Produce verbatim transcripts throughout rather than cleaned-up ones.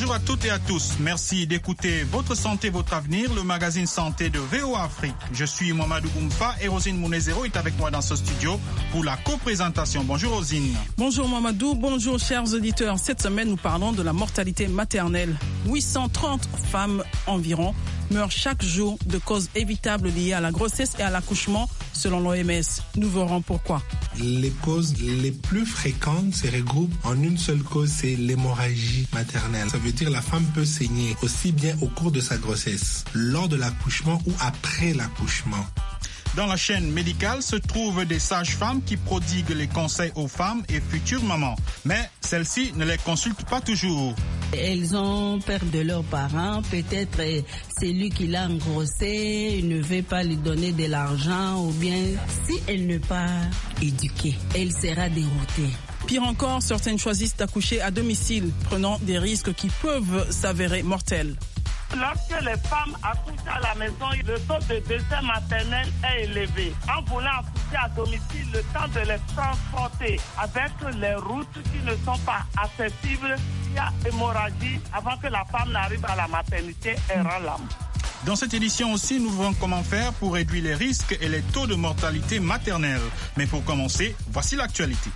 Bonjour à toutes et à tous. Merci d'écouter Votre Santé, Votre Avenir, le magazine santé de V O A Afrique. Je suis Mamadou Goumfa et Rosine Mounezero est avec moi dans ce studio pour la co-présentation. Bonjour Rosine. Bonjour Mamadou, bonjour chers auditeurs. Cette semaine, nous parlons de la mortalité maternelle. huit cent trente femmes environ meurent chaque jour de causes évitables liées à la grossesse et à l'accouchement, selon l'O M S. Nous verrons pourquoi. Les causes les plus fréquentes se regroupent en une seule cause, c'est l'hémorragie maternelle. Ça veut dire que la femme peut saigner aussi bien au cours de sa grossesse, lors de l'accouchement ou après l'accouchement. Dans la chaîne médicale se trouvent des sages-femmes qui prodiguent les conseils aux femmes et futures mamans. Mais celles-ci ne les consultent pas toujours. Elles ont peur de leurs parents. Peut-être c'est lui qui l'a engrossé, il ne veut pas lui donner de l'argent. Ou bien si elle n'est pas éduquée, elle sera déroutée. Pire encore, certaines choisissent d'accoucher à domicile, prenant des risques qui peuvent s'avérer mortels. Lorsque les femmes accouchent à la maison, le taux de décès maternel est élevé. En voulant accoucher à domicile, le temps de les transporter avec les routes qui ne sont pas accessibles, il y a hémorragie avant que la femme n'arrive à la maternité et rend l'âme. Dans cette édition aussi, nous verrons comment faire pour réduire les risques et les taux de mortalité maternelle. Mais pour commencer, voici l'actualité.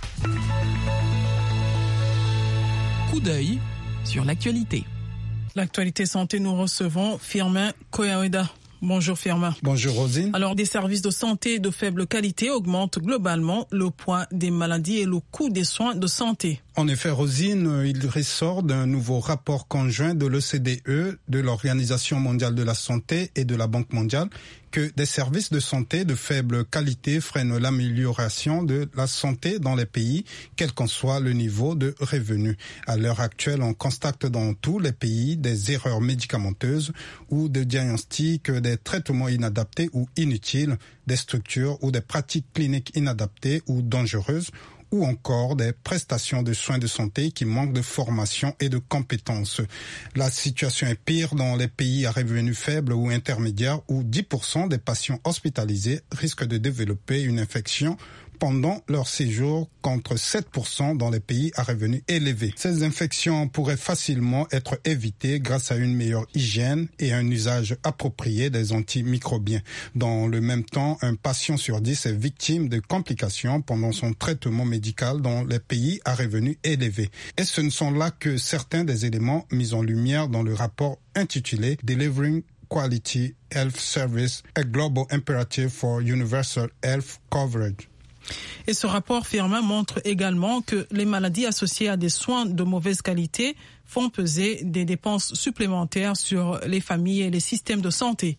Coup d'œil sur l'actualité. L'actualité santé, nous recevons Firmin Koyaoueda. Bonjour Firmin. Bonjour Rosine. Alors, des services de santé de faible qualité augmentent globalement le poids des maladies et le coût des soins de santé. En effet, Rosine, il ressort d'un nouveau rapport conjoint de l'O C D E, de l'Organisation mondiale de la santé et de la Banque mondiale que des services de santé de faible qualité freinent l'amélioration de la santé dans les pays, quel qu'en soit le niveau de revenus. À l'heure actuelle, on constate dans tous les pays des erreurs médicamenteuses ou de diagnostics, des traitements inadaptés ou inutiles, des structures ou des pratiques cliniques inadaptées ou dangereuses, ou encore des prestations de soins de santé qui manquent de formation et de compétences. La situation est pire dans les pays à revenus faibles ou intermédiaires où dix pour cent des patients hospitalisés risquent de développer une infection pendant leur séjour contre sept pour cent dans les pays à revenus élevés. Ces infections pourraient facilement être évitées grâce à une meilleure hygiène et un usage approprié des antimicrobiens. Dans le même temps, un patient sur dix est victime de complications pendant son traitement médical dans les pays à revenus élevés. Et ce ne sont là que certains des éléments mis en lumière dans le rapport intitulé Delivering Quality Health Service, a Global Imperative for Universal Health Coverage. Et ce rapport Firmin montre également que les maladies associées à des soins de mauvaise qualité font peser des dépenses supplémentaires sur les familles et les systèmes de santé.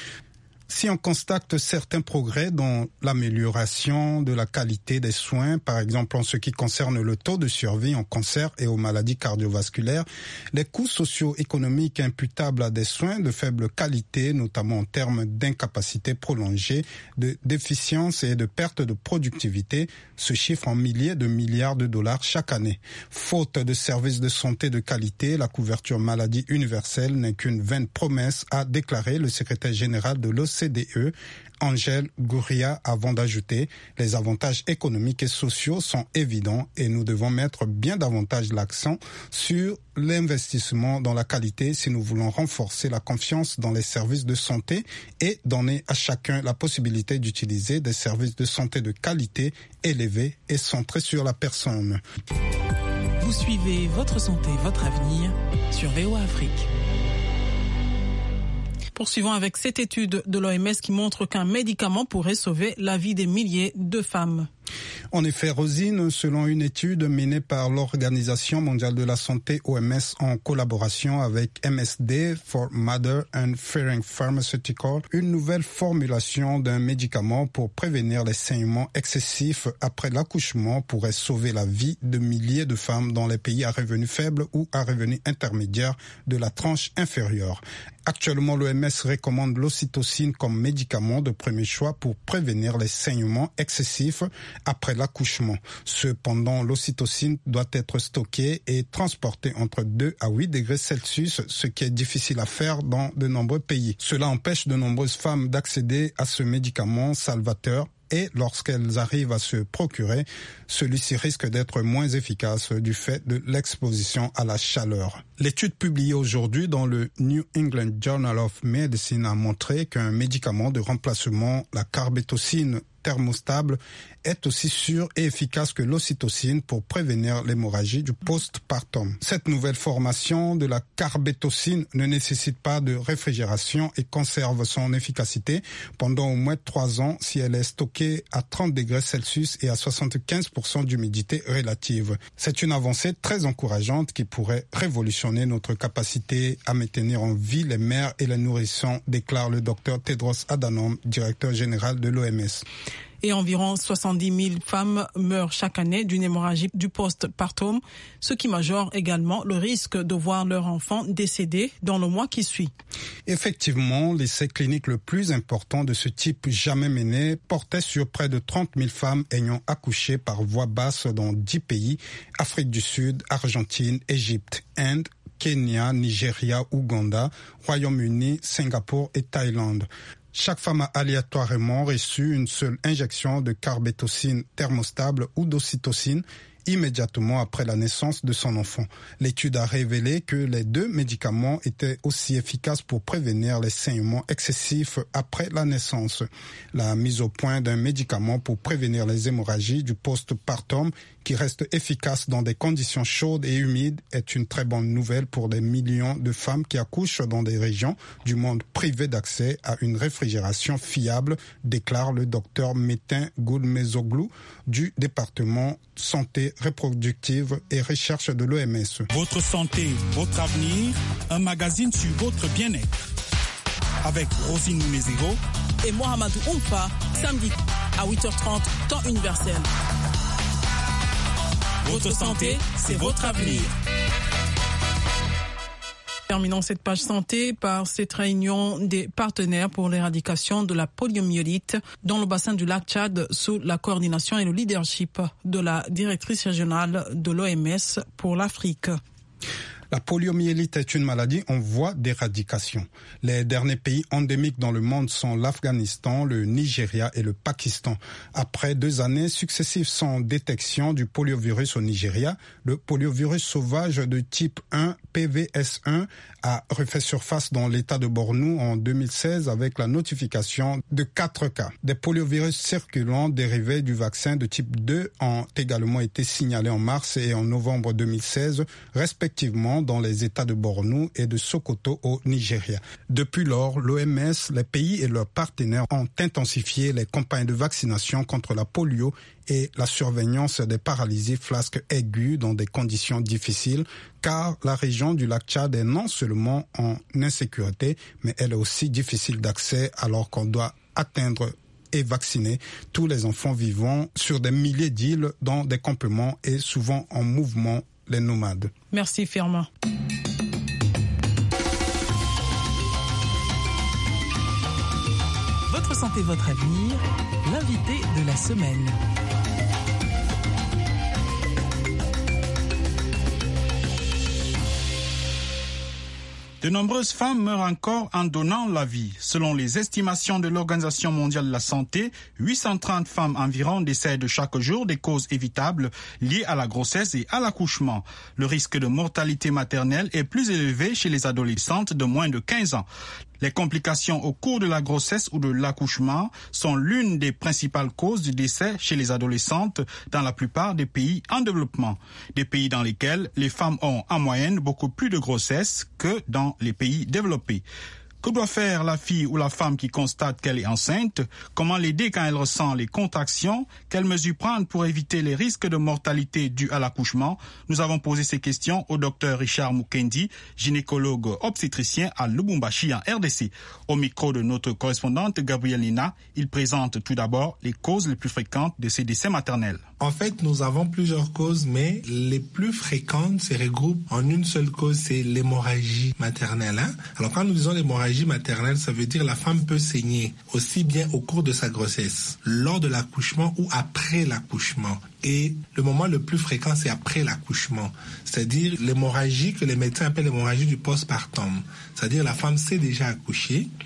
Si on constate certains progrès dans l'amélioration de la qualité des soins, par exemple en ce qui concerne le taux de survie en cancer et aux maladies cardiovasculaires, les coûts socio-économiques imputables à des soins de faible qualité, notamment en termes d'incapacité prolongée, de déficience et de perte de productivité, se chiffrent en milliers de milliards de dollars chaque année. Faute de services de santé de qualité, la couverture maladie universelle n'est qu'une vaine promesse, a déclaré le secrétaire général de l'O C D E, Angel Gurria, avant d'ajouter « Les avantages économiques et sociaux sont évidents et nous devons mettre bien davantage l'accent sur l'investissement dans la qualité si nous voulons renforcer la confiance dans les services de santé et donner à chacun la possibilité d'utiliser des services de santé de qualité élevés et centrés sur la personne. » Vous suivez Votre Santé, Votre Avenir sur V O A Afrique. Poursuivons avec cette étude de l'O M S qui montre qu'un médicament pourrait sauver la vie des milliers de femmes. En effet, Rosine, selon une étude menée par l'Organisation mondiale de la santé O M S en collaboration avec M S D for Mother and Ferring Pharmaceutical, une nouvelle formulation d'un médicament pour prévenir les saignements excessifs après l'accouchement pourrait sauver la vie de milliers de femmes dans les pays à revenus faibles ou à revenus intermédiaires de la tranche inférieure. Actuellement, l'O M S recommande l'ocytocine comme médicament de premier choix pour prévenir les saignements excessifs après l'accouchement. Cependant, l'ocytocine doit être stockée et transportée entre deux à huit degrés Celsius, ce qui est difficile à faire dans de nombreux pays. Cela empêche de nombreuses femmes d'accéder à ce médicament salvateur et lorsqu'elles arrivent à se procurer, celui-ci risque d'être moins efficace du fait de l'exposition à la chaleur. L'étude publiée aujourd'hui dans le New England Journal of Medicine a montré qu'un médicament de remplacement, la carbétocine thermostable, est aussi sûr et efficace que l'ocytocine pour prévenir l'hémorragie du postpartum. Cette nouvelle formation de la carbétocine ne nécessite pas de réfrigération et conserve son efficacité pendant au moins trois ans si elle est stockée à trente degrés Celsius et à soixante-quinze pour cent d'humidité relative. C'est une avancée très encourageante qui pourrait révolutionner notre capacité à maintenir en vie les mères et les nourrissons, déclare le docteur Tedros Adhanom, directeur général de l'O M S. Et environ soixante-dix mille femmes meurent chaque année d'une hémorragie du postpartum, ce qui majore également le risque de voir leur enfant décéder dans le mois qui suit. Effectivement, l'essai clinique le plus important de ce type jamais mené portait sur près de trente mille femmes ayant accouché par voie basse dans dix pays, Afrique du Sud, Argentine, Égypte, Inde, Kenya, Nigeria, Ouganda, Royaume-Uni, Singapour et Thaïlande. Chaque femme a aléatoirement reçu une seule injection de carbétocine thermostable ou d'ocytocine immédiatement après la naissance de son enfant. L'étude a révélé que les deux médicaments étaient aussi efficaces pour prévenir les saignements excessifs après la naissance. La mise au point d'un médicament pour prévenir les hémorragies du postpartum qui reste efficace dans des conditions chaudes et humides est une très bonne nouvelle pour des millions de femmes qui accouchent dans des régions du monde privées d'accès à une réfrigération fiable, déclare le docteur Metin Goulmezoglou du département santé reproductive et recherche de l'O M S. Votre santé, votre avenir, un magazine sur votre bien-être. Avec Rosine Mounezero et Mohamedou Oumfa, samedi à huit heures trente, temps universel. Votre santé, c'est votre avenir. Terminons cette page santé par cette réunion des partenaires pour l'éradication de la poliomyélite dans le bassin du lac Tchad sous la coordination et le leadership de la directrice régionale de l'O M S pour l'Afrique. La poliomyélite est une maladie en voie d'éradication. Les derniers pays endémiques dans le monde sont l'Afghanistan, le Nigeria et le Pakistan. Après deux années successives sans détection du poliovirus au Nigeria, le poliovirus sauvage de type un, P V S un, a refait surface dans l'état de Bornou en deux mille seize avec la notification de quatre cas. Des poliovirus circulants dérivés du vaccin de type deux ont également été signalés en mars et en novembre deux mille seize, respectivement dans les États de Bornou et de Sokoto au Nigeria. Depuis lors, l'O M S, les pays et leurs partenaires ont intensifié les campagnes de vaccination contre la polio et la surveillance des paralysies flasques aiguës dans des conditions difficiles, car la région du lac Tchad est non seulement en insécurité, mais elle est aussi difficile d'accès alors qu'on doit atteindre et vacciner tous les enfants vivant sur des milliers d'îles dans des campements et souvent en mouvement, les nomades. Merci Firmin. Votre santé, votre avenir, l'invité de la semaine. De nombreuses femmes meurent encore en donnant la vie. Selon les estimations de l'Organisation mondiale de la santé, huit cent trente femmes environ décèdent chaque jour des causes évitables liées à la grossesse et à l'accouchement. Le risque de mortalité maternelle est plus élevé chez les adolescentes de moins de quinze ans. Les complications au cours de la grossesse ou de l'accouchement sont l'une des principales causes du décès chez les adolescentes dans la plupart des pays en développement. Des pays dans lesquels les femmes ont en moyenne beaucoup plus de grossesses que dans les pays développés. Que doit faire la fille ou la femme qui constate qu'elle est enceinte? Comment l'aider quand elle ressent les contractions? Quelles mesures prendre pour éviter les risques de mortalité dus à l'accouchement? Nous avons posé ces questions au docteur Richard Mukendi, gynécologue obstétricien à Lubumbashi en R D C. Au micro de notre correspondante Gabrielle Nina, il présente tout d'abord les causes les plus fréquentes de ces décès maternels. En fait, nous avons plusieurs causes, mais les plus fréquentes se regroupent en une seule cause, c'est l'hémorragie maternelle. Hein? Alors quand nous disons l'hémorragie maternelle, ça veut dire la femme peut saigner aussi bien au cours de sa grossesse, lors de l'accouchement ou après l'accouchement. Et le moment le plus fréquent, c'est après l'accouchement. C'est-à-dire l'hémorragie que les médecins appellent l'hémorragie du postpartum. C'est-à-dire la femme s'est déjà accouchée.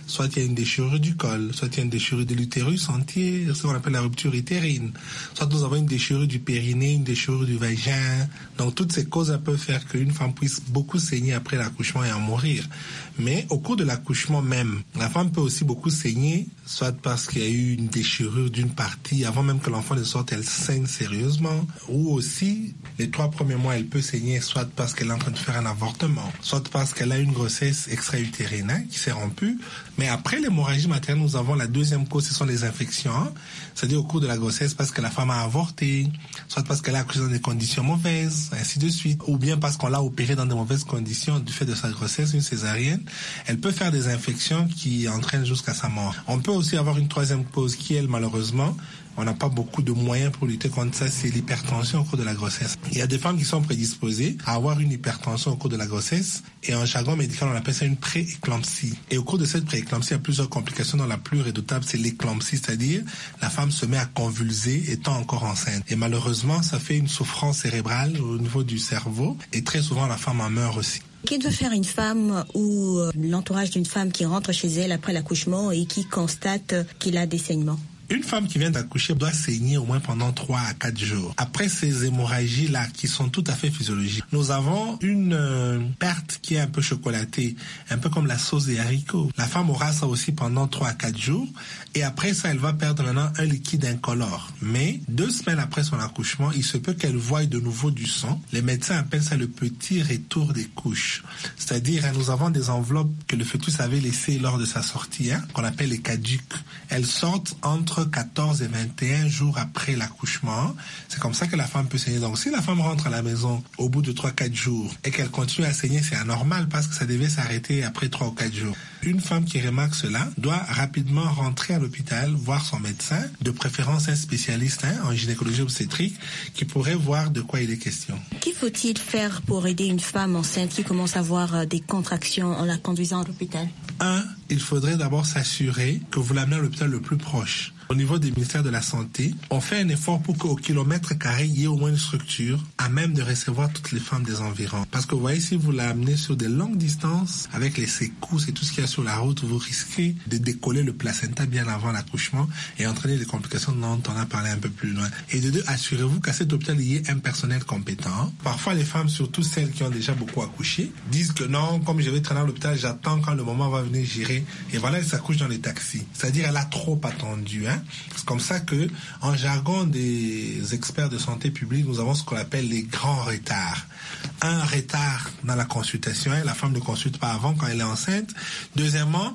soit il y a une déchirure du col, soit il y a une déchirure de l'utérus entier, ce qu'on appelle la rupture utérine, soit nous avons une déchirure du périnée, une déchirure du vagin. Donc toutes ces causes peuvent faire qu'une femme puisse beaucoup saigner après l'accouchement et en mourir. Mais au cours de l'accouchement même, la femme peut aussi beaucoup saigner, soit parce qu'il y a eu une déchirure d'une partie, avant même que l'enfant ne sorte, elle saigne sérieusement, ou aussi les trois premiers mois, elle peut saigner, soit parce qu'elle est en train de faire un avortement, soit parce qu'elle a une grossesse extra-utérine hein, qui s'est rompue. Mais après l'hémorragie maternelle, nous avons la deuxième cause, ce sont les infections, hein, c'est-à-dire au cours de la grossesse parce que la femme a avorté, soit parce qu'elle a accouché dans des conditions mauvaises, ainsi de suite, ou bien parce qu'on l'a opérée dans de mauvaises conditions du fait de sa grossesse, une césarienne. Elle peut faire des infections qui entraînent jusqu'à sa mort. On peut aussi avoir une troisième cause qui, elle, malheureusement, on n'a pas beaucoup de moyens pour lutter contre ça, c'est l'hypertension au cours de la grossesse. Il y a des femmes qui sont prédisposées à avoir une hypertension au cours de la grossesse et en jargon médical, on appelle ça une pré-éclampsie. Et au cours de cette pré-éclampsie, il y a plusieurs complications dont la plus redoutable, c'est l'éclampsie, c'est-à-dire la femme se met à convulser étant encore enceinte. Et malheureusement, ça fait une souffrance cérébrale au niveau du cerveau et très souvent, la femme en meurt aussi. Que doit faire une femme ou l'entourage d'une femme qui rentre chez elle après l'accouchement et qui constate qu'il a des saignements? Une femme qui vient d'accoucher doit saigner au moins pendant trois à quatre jours. Après ces hémorragies-là, qui sont tout à fait physiologiques, nous avons une euh, perte qui est un peu chocolatée, un peu comme la sauce des haricots. La femme aura ça aussi pendant trois à quatre jours, et après ça, elle va perdre maintenant un liquide incolore. Mais deux semaines après son accouchement, il se peut qu'elle voie de nouveau du sang. Les médecins appellent ça le petit retour des couches. C'est-à-dire, hein, nous avons des enveloppes que le fœtus avait laissées lors de sa sortie, hein, qu'on appelle les caducs. Elles sortent entre quatorze et vingt et un jours après l'accouchement. C'est comme ça que la femme peut saigner. Donc, si la femme rentre à la maison au bout de trois à quatre jours et qu'elle continue à saigner, c'est anormal parce que ça devait s'arrêter après trois ou quatre jours. Une femme qui remarque cela doit rapidement rentrer à l'hôpital, voir son médecin, de préférence un spécialiste hein, en gynécologie obstétrique, qui pourrait voir de quoi il est question. Qu'il faut-il faire pour aider une femme enceinte qui commence à avoir des contractions en la conduisant à l'hôpital? Un, il faudrait d'abord s'assurer que vous l'amenez à l'hôpital le plus proche. Au niveau des ministères de la Santé, on fait un effort pour qu'au kilomètre carré, il y ait au moins une structure à même de recevoir toutes les femmes des environs. Parce que vous voyez, si vous l'amenez sur des longues distances, avec les secousses et tout ce qu'il y a sur la route, vous risquez de décoller le placenta bien avant l'accouchement et entraîner des complications dont on a parlé un peu plus loin. Et de deux, assurez-vous qu'à cet hôpital, il y ait un personnel compétent. Parfois, les femmes, surtout celles qui ont déjà beaucoup accouché, disent que non, comme je vais traîner à l'hôpital, j'attends quand le moment va venir, j'irai. Et voilà, elle s'accouche dans les taxis. C'est-à-dire, elle a trop attendu, hein. C'est comme ça que, en jargon des experts de santé publique, nous avons ce qu'on appelle les grands retards. Un retard dans la consultation, la femme ne consulte pas avant quand elle est enceinte. Deuxièmement,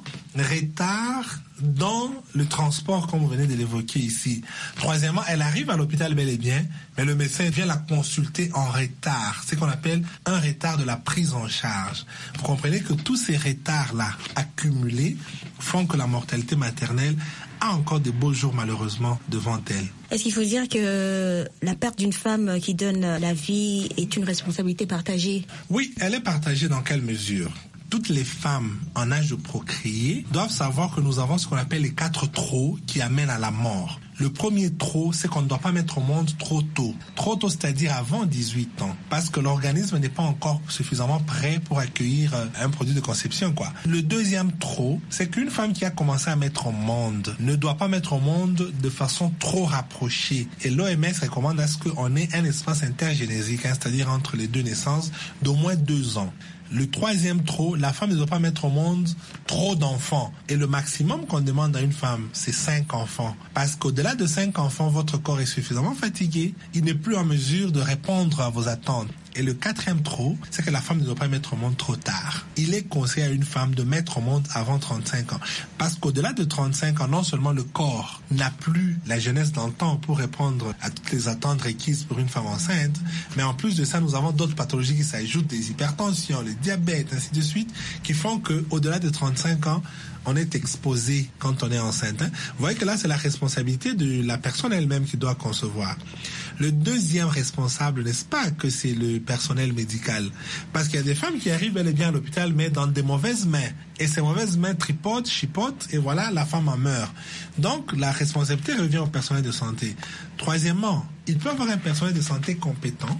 retard dans le transport, comme vous venez de l'évoquer ici. Troisièmement, elle arrive à l'hôpital bel et bien, mais le médecin vient la consulter en retard. C'est ce qu'on appelle un retard de la prise en charge. Vous comprenez que tous ces retards-là accumulés font que la mortalité maternelle a encore de beaux jours malheureusement devant elle. Est-ce qu'il faut dire que la perte d'une femme qui donne la vie est une responsabilité partagée? Oui, elle est partagée dans quelle mesure? Toutes les femmes en âge de procréer doivent savoir que nous avons ce qu'on appelle les quatre trop qui amènent à la mort. Le premier trop, c'est qu'on ne doit pas mettre au monde trop tôt. Trop tôt, c'est-à-dire avant dix-huit ans. Parce que l'organisme n'est pas encore suffisamment prêt pour accueillir un produit de conception, quoi. Le deuxième trop, c'est qu'une femme qui a commencé à mettre au monde ne doit pas mettre au monde de façon trop rapprochée. Et l'O M S recommande à ce qu'on ait un espace intergénésique, hein, c'est-à-dire entre les deux naissances, d'au moins deux ans. Le troisième trop, la femme ne doit pas mettre au monde trop d'enfants. Et le maximum qu'on demande à une femme, c'est cinq enfants. Parce qu'au-delà de cinq enfants, votre corps est suffisamment fatigué. Il n'est plus en mesure de répondre à vos attentes. Et le quatrième trop, c'est que la femme ne doit pas mettre au monde trop tard. Il est conseillé à une femme de mettre au monde avant trente-cinq ans. Parce qu'au-delà de trente-cinq ans, non seulement le corps n'a plus la jeunesse d'antan pour répondre à toutes les attentes requises pour une femme enceinte, mais en plus de ça, nous avons d'autres pathologies qui s'ajoutent, des hypertensions, le diabète, ainsi de suite, qui font qu'au-delà de trente-cinq ans, on est exposé quand on est enceinte. Hein. Vous voyez que là, c'est la responsabilité de la personne elle-même qui doit concevoir. Le deuxième responsable, n'est-ce pas, que c'est le personnel médical? Parce qu'il y a des femmes qui arrivent bel et bien à l'hôpital, mais dans des mauvaises mains. Et ces mauvaises mains tripotent, chipotent, et voilà, la femme en meurt. Donc, la responsabilité revient au personnel de santé. Troisièmement, il peut y avoir un personnel de santé compétent,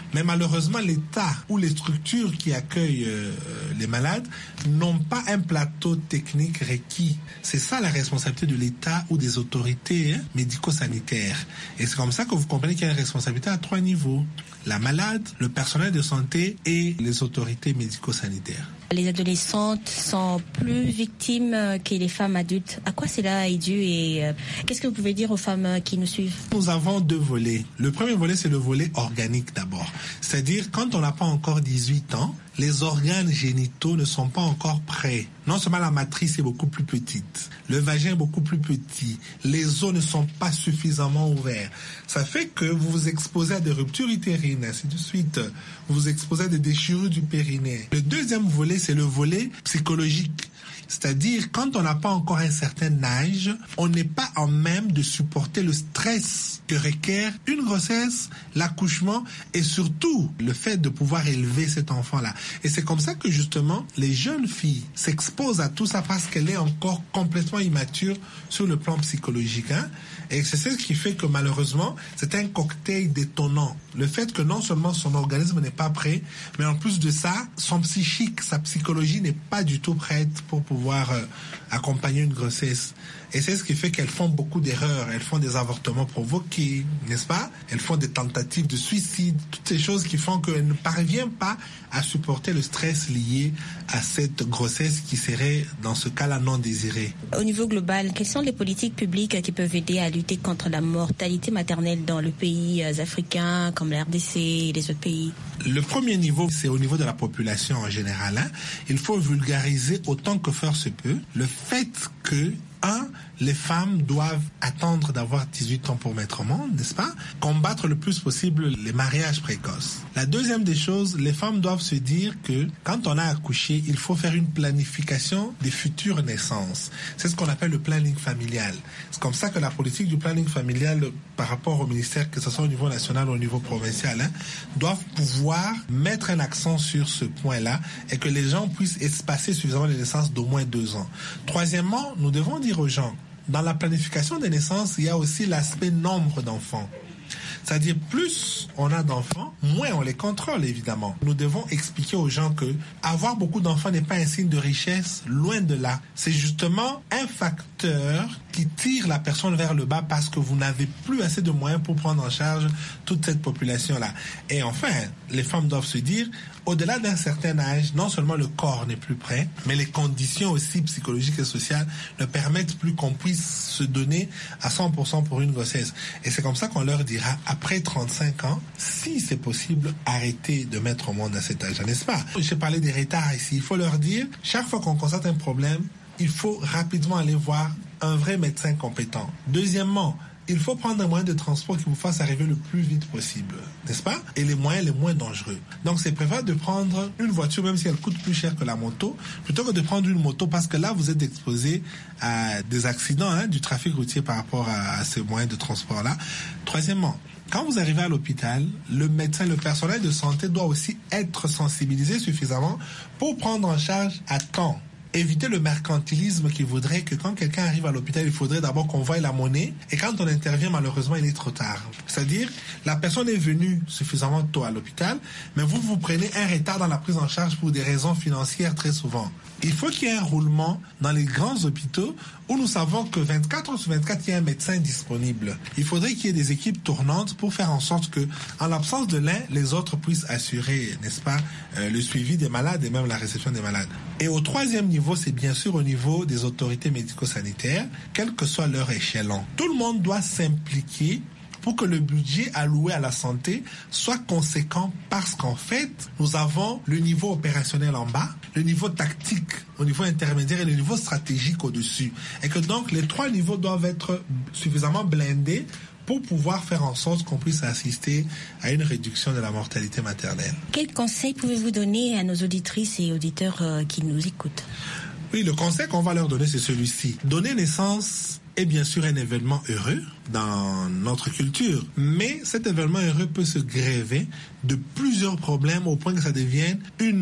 Mais malheureusement, l'État ou les structures qui accueillent euh, les malades n'ont pas un plateau technique requis. C'est ça la responsabilité de l'État ou des autorités hein, médico-sanitaires. Et c'est comme ça que vous comprenez qu'il y a une responsabilité à trois niveaux. La malade, le personnel de santé et les autorités médico-sanitaires. Les adolescentes sont plus victimes que les femmes adultes. À quoi cela est dû et euh, qu'est-ce que vous pouvez dire aux femmes qui nous suivent? Nous avons deux volets. Le premier volet, c'est le volet organique d'abord. C'est-à-dire, quand on n'a pas encore dix-huit ans, les organes génitaux ne sont pas encore prêts. Non seulement la matrice est beaucoup plus petite, le vagin est beaucoup plus petit, les os ne sont pas suffisamment ouverts. Ça fait que vous vous exposez à des ruptures utérines, ainsi de suite. Vous vous exposez à des déchirures du périnée. Le deuxième volet, c'est le volet psychologique. C'est-à-dire, quand on n'a pas encore un certain âge, on n'est pas en même de supporter le stress que requiert une grossesse, l'accouchement et surtout le fait de pouvoir élever cet enfant-là. Et c'est comme ça que justement, les jeunes filles s'exposent à tout ça parce qu'elle est encore complètement immature sur le plan psychologique. Hein? Et c'est ce qui fait que malheureusement, c'est un cocktail détonnant. Le fait que non seulement son organisme n'est pas prêt, mais en plus de ça, son psychique, sa psychologie n'est pas du tout prête pour pouvoir euh, accompagner une grossesse. Et c'est ce qui fait qu'elles font beaucoup d'erreurs. Elles font des avortements provoqués, n'est-ce pas? Elles font des tentatives de suicide, toutes ces choses qui font qu'elles ne parviennent pas à supporter le stress lié à cette grossesse qui serait, dans ce cas-là, non désirée. Au niveau global, quelles sont les politiques publiques qui peuvent aider à lutter contre la mortalité maternelle dans les pays africains comme la R D C et les autres pays? Le premier niveau, c'est au niveau de la population en général. Hein. Il faut vulgariser autant que faire se peut le fait que Un, les femmes doivent attendre d'avoir dix-huit ans pour mettre au monde, n'est-ce pas? Combattre le plus possible les mariages précoces. La deuxième des choses, les femmes doivent se dire que quand on a accouché, il faut faire une planification des futures naissances. C'est ce qu'on appelle le planning familial. C'est comme ça que la politique du planning familial par rapport au ministère, que ce soit au niveau national ou au niveau provincial, hein, doivent pouvoir mettre un accent sur ce point-là et que les gens puissent espacer suffisamment les naissances d'au moins deux ans. Troisièmement, nous devons dire aux gens, dans la planification des naissances, il y a aussi l'aspect nombre d'enfants. C'est-à-dire, plus on a d'enfants, moins on les contrôle, évidemment. Nous devons expliquer aux gens que avoir beaucoup d'enfants n'est pas un signe de richesse, loin de là. C'est justement un facteur qui tire la personne vers le bas parce que vous n'avez plus assez de moyens pour prendre en charge toute cette population-là. Et enfin, les femmes doivent se dire, au-delà d'un certain âge, non seulement le corps n'est plus prêt, mais les conditions aussi psychologiques et sociales ne permettent plus qu'on puisse se donner à cent pour cent pour une grossesse. Et c'est comme ça qu'on leur dira, après trente-cinq ans, si c'est possible, arrêtez de mettre au monde à cet âge, n'est-ce pas? J'ai parlé des retards ici. Il faut leur dire, chaque fois qu'on constate un problème, il faut rapidement aller voir un vrai médecin compétent. Deuxièmement, il faut prendre un moyen de transport qui vous fasse arriver le plus vite possible, n'est-ce pas? Et les moyens les moins dangereux. Donc c'est préférable de prendre une voiture, même si elle coûte plus cher que la moto, plutôt que de prendre une moto, parce que là, vous êtes exposé à des accidents, hein, du trafic routier par rapport à, à ces moyens de transport-là. Troisièmement, quand vous arrivez à l'hôpital, le médecin, le personnel de santé doit aussi être sensibilisé suffisamment pour prendre en charge à temps. Éviter le mercantilisme qui voudrait que quand quelqu'un arrive à l'hôpital, il faudrait d'abord qu'on voie la monnaie et quand on intervient, malheureusement, il est trop tard. C'est-à-dire, la personne est venue suffisamment tôt à l'hôpital, mais vous, vous prenez un retard dans la prise en charge pour des raisons financières très souvent. Il faut qu'il y ait un roulement dans les grands hôpitaux où nous savons que vingt-quatre heures sur vingt-quatre, il y a un médecin disponible. Il faudrait qu'il y ait des équipes tournantes pour faire en sorte que, en l'absence de l'un, les autres puissent assurer, n'est-ce pas, euh, le suivi des malades et même la réception des malades. Et au troisième niveau, c'est bien sûr au niveau des autorités médico-sanitaires, quel que soit leur échelon. Tout le monde doit s'impliquer pour que le budget alloué à la santé soit conséquent, parce qu'en fait, nous avons le niveau opérationnel en bas, le niveau tactique au niveau intermédiaire et le niveau stratégique au-dessus. Et que donc les trois niveaux doivent être suffisamment blindés pour pouvoir faire en sorte qu'on puisse assister à une réduction de la mortalité maternelle. Quels conseils pouvez-vous donner à nos auditrices et auditeurs euh, qui nous écoutent? Oui, le conseil qu'on va leur donner, c'est celui-ci. Donner naissance est bien sûr un événement heureux dans notre culture, mais cet événement heureux peut se gréver de plusieurs problèmes au point que ça devienne une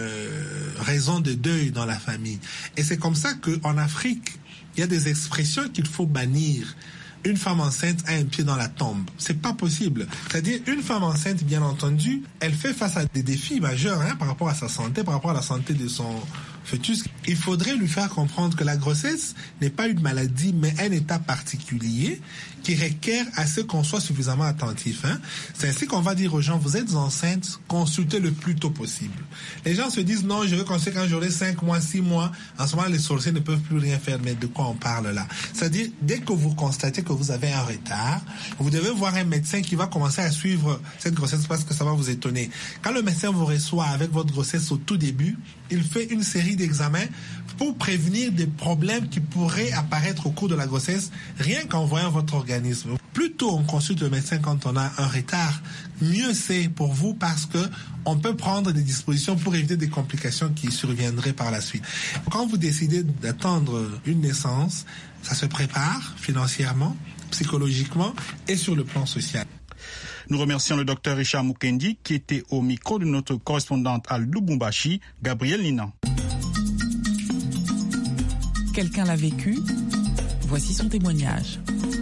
euh, raison de deuil dans la famille. Et c'est comme ça qu'en Afrique, il y a des expressions qu'il faut bannir. une femme enceinte a un pied dans la tombe. C'est pas possible. C'est-à-dire, une femme enceinte, bien entendu, elle fait face à des défis majeurs hein, par rapport à sa santé, par rapport à la santé de son fœtus. Il faudrait lui faire comprendre que la grossesse n'est pas une maladie, mais un état particulier qui requiert à ce qu'on soit suffisamment attentif. Hein. C'est ainsi qu'on va dire aux gens, vous êtes enceinte, consultez le plus tôt possible. Les gens se disent, non, je vais consulter quand j'aurai cinq mois, six mois. En ce moment, les sorciers ne peuvent plus rien faire, mais de quoi on parle là? C'est-à-dire, dès que vous constatez que vous avez un retard, vous devez voir un médecin qui va commencer à suivre cette grossesse parce que ça va vous étonner. Quand le médecin vous reçoit avec votre grossesse au tout début, il fait une série d'examens pour prévenir des problèmes qui pourraient apparaître au cours de la grossesse, rien qu'en voyant votre organisme. Plus tôt on consulte le médecin quand on a un retard, mieux c'est pour vous parce que on peut prendre des dispositions pour éviter des complications qui surviendraient par la suite. Quand vous décidez d'attendre une naissance, ça se prépare financièrement, psychologiquement et sur le plan social. Nous remercions le docteur Richard Mukendi qui était au micro de notre correspondante à Lubumbashi, Gabrielle Nina. Quelqu'un l'a vécu, voici son témoignage.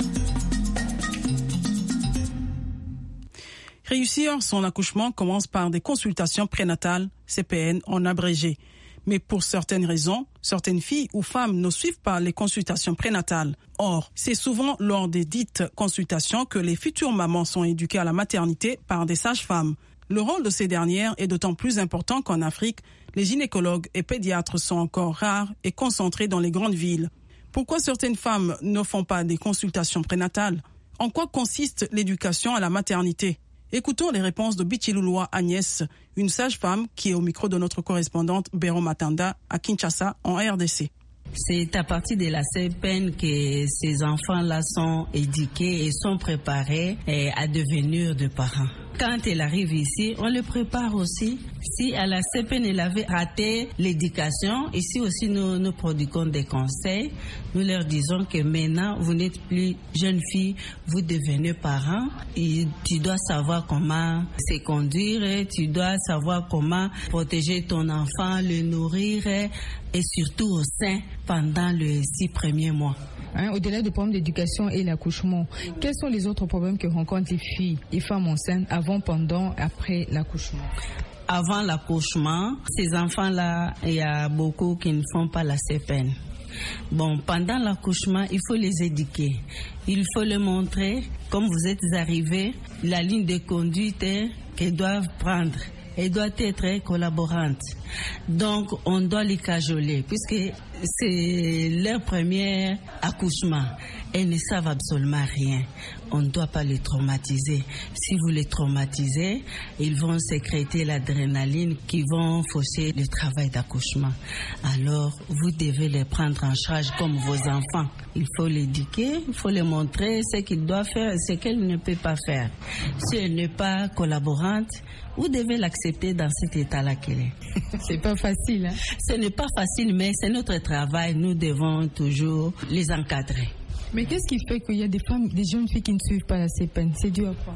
Réussir son accouchement commence par des consultations prénatales, C P N en abrégé. Mais pour certaines raisons, certaines filles ou femmes ne suivent pas les consultations prénatales. Or, c'est souvent lors des dites consultations que les futures mamans sont éduquées à la maternité par des sages-femmes. Le rôle de ces dernières est d'autant plus important qu'en Afrique, les gynécologues et pédiatres sont encore rares et concentrés dans les grandes villes. Pourquoi certaines femmes ne font pas des consultations prénatales? En quoi consiste l'éducation à la maternité? Écoutons les réponses de Bichilouloua Agnès, une sage-femme qui est au micro de notre correspondante Béro Matanda à Kinshasa en R D C. C'est à partir de la C P N que ces enfants-là sont éduqués et sont préparés à devenir des parents. Quand ils arrivent ici, on les prépare aussi. Si à la C P N, il avait raté l'éducation, ici aussi nous, nous produisons des conseils. Nous leur disons que maintenant, vous n'êtes plus jeune fille, vous devenez parent. Et tu dois savoir comment se conduire, tu dois savoir comment protéger ton enfant, le nourrir et surtout au sein pendant les six premiers mois. Hein, au-delà du problème d'éducation et l'accouchement, quels sont les autres problèmes que rencontrent les filles et femmes enceintes avant, pendant, après l'accouchement? Avant l'accouchement, ces enfants-là, il y a beaucoup qui ne font pas la C P N. Bon, pendant l'accouchement, il faut les éduquer. Il faut leur montrer, comme vous êtes arrivés, la ligne de conduite qu'elles doivent prendre. Elle doit être collaborante. Donc, on doit les cajoler, puisque c'est leur premier accouchement. Elles ne savent absolument rien. On ne doit pas les traumatiser. Si vous les traumatisez, ils vont sécréter l'adrénaline qui vont fausser le travail d'accouchement. Alors, vous devez les prendre en charge comme vos enfants. Il faut l'éduquer, il faut les montrer ce qu'ils doivent faire et ce qu'elles ne peuvent pas faire. Si elle n'est pas collaborante, vous devez l'accepter dans cet état-là qu'elle est. C'est pas facile, hein? Ce n'est pas facile, mais c'est notre travail. Nous devons toujours les encadrer. Mais qu'est-ce qui fait qu'il y a des femmes, des jeunes filles qui ne suivent pas la C P N? C'est dû à quoi?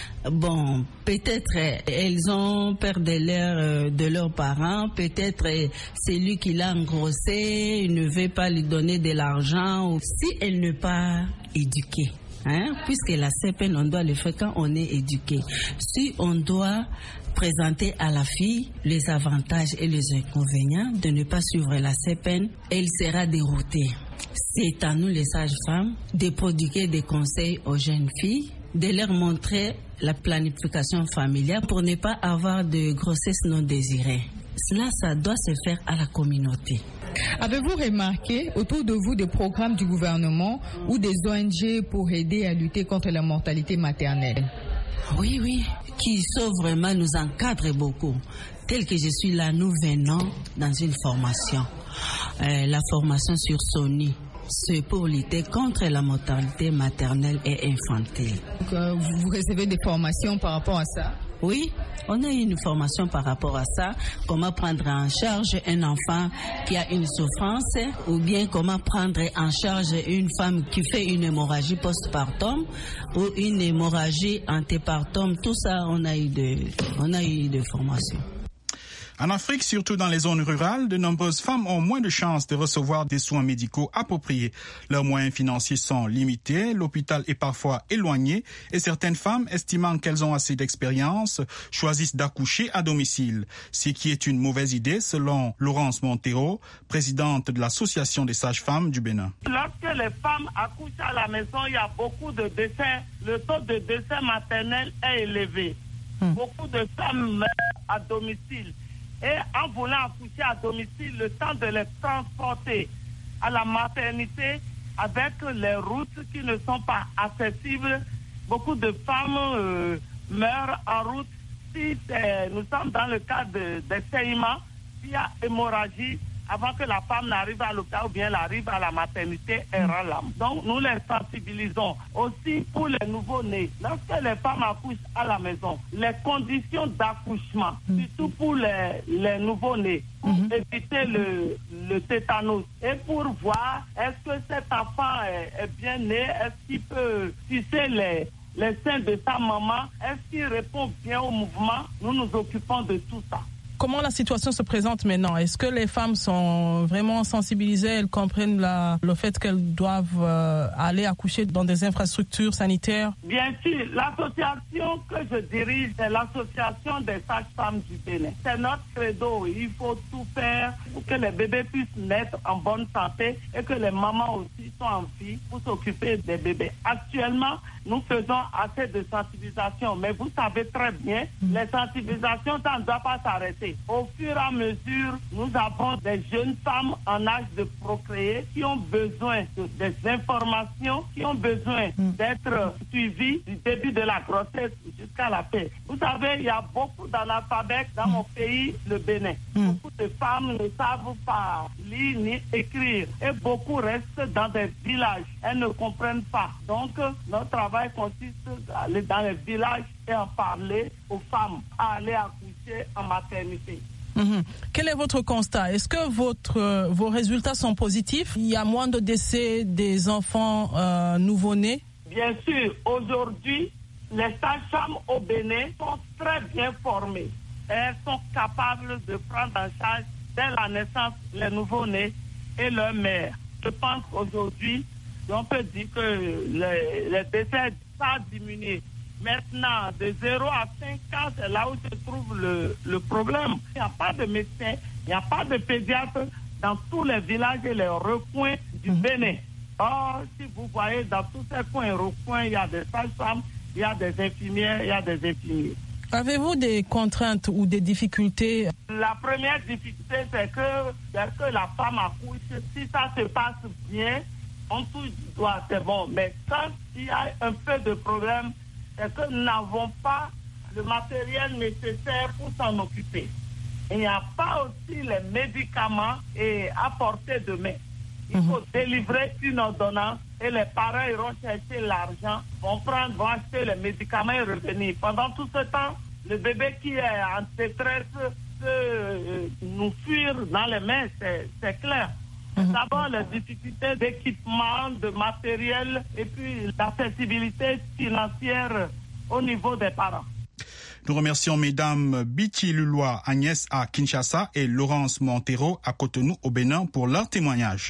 Bon, peut-être elles ont peur de, leur, de leurs parents, peut-être c'est lui qui l'a engrossé, il ne veut pas lui donner de l'argent, ou si elle n'est pas éduquée. Hein? Puisque la C P N, on doit le faire quand on est éduqué. Si on doit présenter à la fille les avantages et les inconvénients de ne pas suivre la C P N, elle sera déroutée. C'est à nous les sages-femmes de prodiguer des conseils aux jeunes filles, de leur montrer la planification familiale pour ne pas avoir de grossesse non désirée. Cela, ça doit se faire à la communauté. Avez-vous remarqué autour de vous des programmes du gouvernement ou des O N G pour aider à lutter contre la mortalité maternelle? Oui, oui, qui sont vraiment nous encadrent beaucoup. Tel que je suis là, nous venons dans une formation. Euh, la formation sur Sony, c'est pour lutter contre la mortalité maternelle et infantile. Donc, euh, vous recevez des formations par rapport à ça? Oui, on a eu une formation par rapport à ça, comment prendre en charge un enfant qui a une souffrance ou bien comment prendre en charge une femme qui fait une hémorragie postpartum ou une hémorragie antépartum. Tout ça, on a eu de, on a eu de formation. En Afrique, surtout dans les zones rurales, de nombreuses femmes ont moins de chances de recevoir des soins médicaux appropriés. Leurs moyens financiers sont limités, l'hôpital est parfois éloigné et certaines femmes, estimant qu'elles ont assez d'expérience, choisissent d'accoucher à domicile. Ce qui est une mauvaise idée selon Laurence Montero, présidente de l'Association des sages-femmes du Bénin. Lorsque les femmes accouchent à la maison, il y a beaucoup de décès. Le taux de décès maternel est élevé. Hum. Beaucoup de femmes meurent à domicile. Et en voulant accoucher à domicile, le temps de les transporter à la maternité avec les routes qui ne sont pas accessibles, beaucoup de femmes euh, meurent en route. Si nous sommes dans le cas de, de saignements, s'il y a hémorragie, avant que la femme n'arrive à l'hôpital ou bien elle arrive à la maternité, elle rend l'âme. Donc nous les sensibilisons aussi pour les nouveau-nés. Lorsque les femmes accouchent à la maison, les conditions d'accouchement, mmh. surtout pour les, les nouveau-nés, pour mmh. éviter le, le tétanos et pour voir est-ce que cet enfant est, est bien né, est-ce qu'il peut sucer les, les seins de sa maman, est-ce qu'il répond bien au mouvement, nous nous occupons de tout ça. Comment la situation se présente maintenant? Est-ce que les femmes sont vraiment sensibilisées? Elles comprennent la, le fait qu'elles doivent euh, aller accoucher dans des infrastructures sanitaires? Bien sûr. L'association que je dirige, c'est l'association des sages-femmes du Bénin. C'est notre credo. Il faut tout faire pour que les bébés puissent naître en bonne santé et que les mamans aussi soient en vie pour s'occuper des bébés. Actuellement, nous faisons assez de sensibilisation, mais vous savez très bien, les sensibilisations, ça ne doit pas s'arrêter. Au fur et à mesure, nous avons des jeunes femmes en âge de procréer qui ont besoin de, des informations, qui ont besoin d'être suivies du début de la grossesse jusqu'à la fin. Vous savez, il y a beaucoup d'analphabètes dans mon pays, le Bénin. Beaucoup de femmes ne savent pas lire ni écrire et beaucoup restent dans des villages. Elles ne comprennent pas. Donc, notre travail consiste à aller dans les villages et en parler aux femmes, à aller accoucher en maternité. Mmh. Quel est votre constat? Est-ce que votre, euh, vos résultats sont positifs? Il y a moins de décès des enfants euh, nouveau-nés? Bien sûr. Aujourd'hui, les sages-femmes au Bénin sont très bien formées. Elles sont capables de prendre en charge dès la naissance les nouveau-nés et leurs mères. Je pense qu'aujourd'hui, on peut dire que les, les décès ça diminué. Maintenant, de zéro à cinq ans, c'est là où se trouve le, le problème. Il n'y a pas de médecin, il n'y a pas de pédiatre dans tous les villages et les recoins du Bénin. Or, si vous voyez dans tous ces coins et recoins, il y a des sages-femmes, il y a des infirmières, il y a des infirmiers. Avez-vous des contraintes ou des difficultés? La première difficulté, c'est que dès que la femme accouche, si ça se passe bien, on touche du doigt, c'est bon. Mais quand il y a un peu de problème, c'est que nous n'avons pas le matériel nécessaire pour s'en occuper. Il n'y a pas aussi les médicaments et à portée de main. Il faut mmh. délivrer une ordonnance et les parents iront chercher l'argent, vont prendre, vont acheter les médicaments et revenir. Pendant tout ce temps, le bébé qui est en détresse peut euh, nous fuir dans les mains, c'est, c'est clair. Mmh. D'abord, les difficultés d'équipement, de matériel et puis l'accessibilité financière au niveau des parents. Nous remercions mesdames Biti Lulwa Agnès à Kinshasa et Laurence Montero à Cotonou au Bénin pour leur témoignage.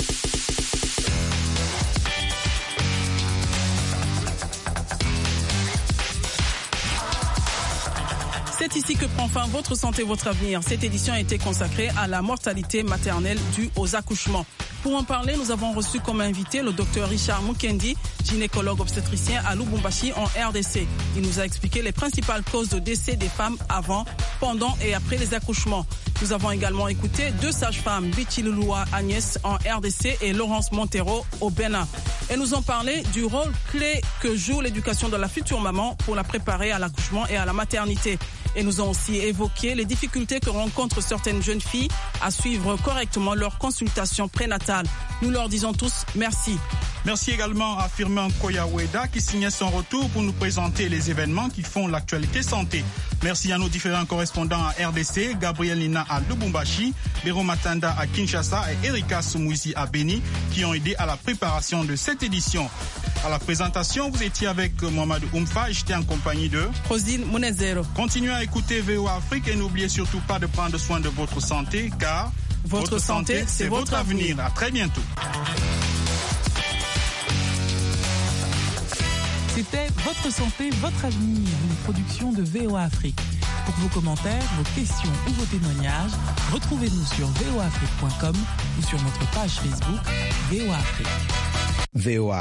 C'est ici que prend fin Votre santé, votre avenir. Cette édition a été consacrée à la mortalité maternelle due aux accouchements. Pour en parler, nous avons reçu comme invité le docteur Richard Mukendi, gynécologue obstétricien à Lubumbashi en R D C. Il nous a expliqué les principales causes de décès des femmes avant, pendant et après les accouchements. Nous avons également écouté deux sages-femmes, Biti Lulwa Agnès en R D C et Laurence Montero au Bénin. Et nous ont parlé du rôle clé que joue l'éducation de la future maman pour la préparer à l'accouchement et à la maternité. Et nous avons aussi évoqué les difficultés que rencontrent certaines jeunes filles à suivre correctement leur consultation prénatale. Nous leur disons tous merci. Merci également à Firmin Koyaweda qui signait son retour pour nous présenter les événements qui font l'actualité santé. Merci à nos différents correspondants à R D C, Gabriel Nina à Lubumbashi, Bero Matanda à Kinshasa et Erika Soumouzi à Beni qui ont aidé à la préparation de cette édition. À la présentation, vous étiez avec Mohamed Oumfa et j'étais en compagnie de Rosine Mounezero. Continuez à écouter V O A Afrique et n'oubliez surtout pas de prendre soin de votre santé car votre, votre santé, santé c'est votre avenir. avenir. À très bientôt. C'était Votre santé, votre avenir, une production de V O A Afrique. Pour vos commentaires, vos questions ou vos témoignages, retrouvez-nous sur v o afrique point com ou sur notre page Facebook V O A Afrique. V O A